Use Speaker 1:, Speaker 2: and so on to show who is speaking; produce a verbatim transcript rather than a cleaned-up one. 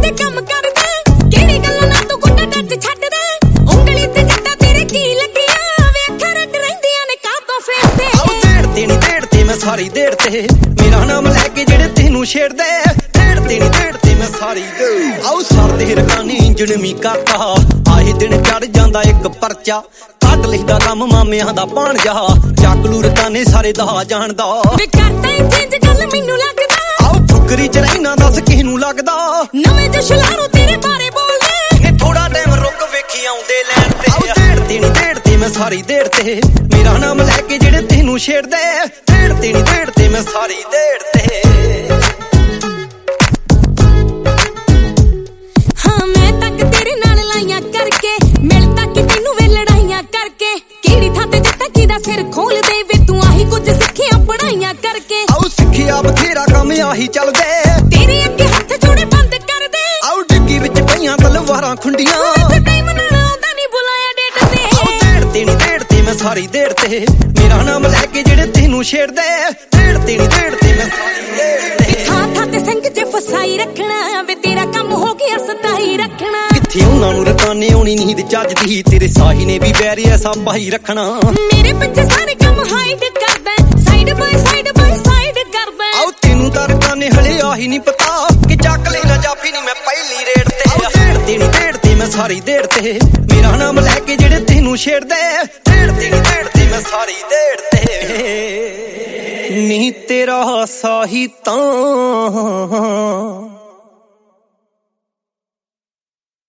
Speaker 1: ਜੇ ਕੰਮ ਕਰਦੇ ਕਿਹੜੀ ਗੱਲੋਂ ਨਾ ਤੂੰ ਗੁੱਡਾ ਟੱਚ ਛੱਡਦਾ ਉਂਗਲੀ ਤੇ ਜੱਟਾ ਤੇਰੇ ਕੀ ਲੱਗੀਆਂ ਵੇਖਾਂ ਰੱਟ ਰਹਿੰਦੀਆਂ ਨੇ ਕਾਹਤੋਂ ਫੇਸ ਤੇ
Speaker 2: ਆਉ ਢੇੜ ਤੇ ਨੀ ਢੇੜ ਤੇ ਮੈਂ ਸਾਰੀ ਢੇੜ ਤੇ ਮੇਰਾ ਨਾਮ ਲੈ ਕੇ ਜਿਹੜੇ ਤੈਨੂੰ ਛੇੜਦੇ ਢੇੜ ਤੇ ਨੀ ਢੇੜ ਤੇ ਮੈਂ ਸਾਰੀ ਢੇੜ ਆਉ ਸਰਦੇ ਰਕਾਨੀ ਇੰਜਣ ਵੀ ਕਰਦਾ ਆਏ ਦਿਨ ਚੜ ਜਾਂਦਾ ਇੱਕ ਪਰਚਾ ਕੱਢ ਲਿਖਦਾ ਕੰਮ ਮਾਮਿਆਂ ਦਾ ਪਾਣ ਜਾ ਚੱਕਲੂ ਰਕਾਨੇ ਸਾਰੇ ਦਾ ਜਾਣਦਾ
Speaker 1: ਵੇ ਕਰਦਾ ਈ ਚੇਂਜ ਗੱਲ ਮੈਨੂੰ ਲੱਗਦਾ
Speaker 2: ਆਉ ਫੁਕਰੀ ਚ ਰਹਿਣਾ ਦੱਸ ਕਿਸ ਨੂੰ ਲੱਗਦਾ
Speaker 1: ਨਵੇਂ ਜੋ ਸ਼ਲਾਰੂ ਤੇਰੇ ਬਾਰੇ ਬੋਲਦੇ
Speaker 2: ਨੇ ਥੋੜਾ ਟਾਈਮ ਰੁਕ ਵੇਖੀ ਆਉਂਦੇ ਲੈਣ ਤੇ ਆਉ ਢੇੜ ਤੇ ਨੀ ਢੇੜ ਤੇ ਮੈਂ ਸਾਰੀ ਢੇੜ ਤੇ ਮੇਰਾ ਨਾਮ ਲੈ ਕੇ ਜਿਹੜੇ ਤੈਨੂੰ ਛੇੜਦੇ ਢੇੜ ਤੇ ਨੀ ਢੇੜ ਤੇ ਮੈਂ ਸਾਰੀ ਢੇੜ ਤੇ
Speaker 1: ਹਾਂ ਮੈਂ ਤੱਕ ਤੇਰੇ ਨਾਲ ਲਾਈਆਂ ਕਰਕੇ ਮਿਲ ਤੱਕ ਤੈਨੂੰ ਵੇ ਲੜਾਈਆਂ ਕਰਕੇ ਕਿਹੜੀ ਥਾਂ ਤੇ ਜੱਟਾ ਕਿਹਦਾ ਸਿਰ ਖੋਲ ਦੇ ਵੇ ਤੂੰ ਆਹੀ ਕੁਝ ਸਿੱਖਿਆ ਪੜਾਈਆਂ ਕਰਕੇ
Speaker 2: ਆਉ ਸਿੱਖਿਆ ਬਥੇਰਾ ਕੰਮ ਆਹੀ ਚੱਲਦੇ
Speaker 1: ਤੇਰੇ ਅੱਗੇ ਹੱਥ ਜੋੜੇ ਬੰਦ ਕਰ ਦੇ
Speaker 2: ਆਉ ਡਿੱਗੀ ਵਿੱਚ ਪਈਆਂ ਤਲਵਾਰਾਂ ਖੁੰਡੀਆਂ
Speaker 1: ਟਾਈਮ ਨਾਲ ਆਉਂਦਾ ਨਹੀਂ ਬੁਲਾਇਆ ਡੇਟ ਤੇ
Speaker 2: ਆਉ ਢੇੜ ਤੇ ਨੀ ਢੇੜ ਤੇ ਮੈਂ ਸਾਰੀ ਢੇੜ ਤੇ ਮੇਰਾ ਨਾਮ ਲੈ ਕੇ ਜਿਹੜੇ ਤੈਨੂੰ ਛੇੜਦੇ ਢੇੜ ਤੇ ਨੀ ਢੇੜ ਤੇ ਮੈਂ ਸਾਰੀ ਢੇੜ ਤੇ
Speaker 1: ਥਾਂ ਥਾਂ ਤੇ ਸਿੰਘ ਚ ਫਸਾਈ ਰੱਖਣਾ ਵੇ ਤੇਰਾ ਕੰਮ ਹੋ ਗਿਆ ਸਤਾਈ ਰੱਖਣਾ
Speaker 2: ਕਿੱਥੇ ਉਹਨਾਂ ਨੂੰ ਰਕਾਨੇ ਆਉਣੀ ਨੀਂਦ ਚੱਜਦੀ ਤੇਰੇ ਸਾਹੀ ਨੇ ਵੀ ਬੈਰੀ ਐਸਾ ਪਾਈ ਰੱਖਣਾ
Speaker 1: ਮੇਰੇ ਪਿੱਛੇ ਸਾਰੇ ਕੰਮ ਹਾਈਡ ਕਰਦਾ side by side by side ਕਰਦਾ
Speaker 2: ਆਉ ਤੈਨੂੰ ਤਾਂ ਰਕਾਨੇ ਹਲੇ ਆਹੀ ਨਹੀਂ ਪਤਾ ਕਿ ਚੱਕ ਲੈ ਨਾ ਜਾਫੀ ਨਹੀਂ ਮੈਂ ਪਹਿਲੀ ਰੇਡ ਤੇ ਢੇੜ ਤੇ ਨੀ ਢੇੜ ਤੇ ਮੈਂ ਸਾਰੀ ਢੇੜ ਤੇ ਮੇਰਾ ਨਾਮ ਲੈ ਕੇ ਜਿਹੜੇ ਤੈਨੂੰ ਛੇੜਦੇ ਢੇੜ ਤੇ ਨੀ ਢੇੜ ਤੇ ਮੈਂ ਸਾਰੀ ਢੇੜ ਤੇ ਨੀ ਤੇਰਾ ਸਾਹੀ ਤਾਂ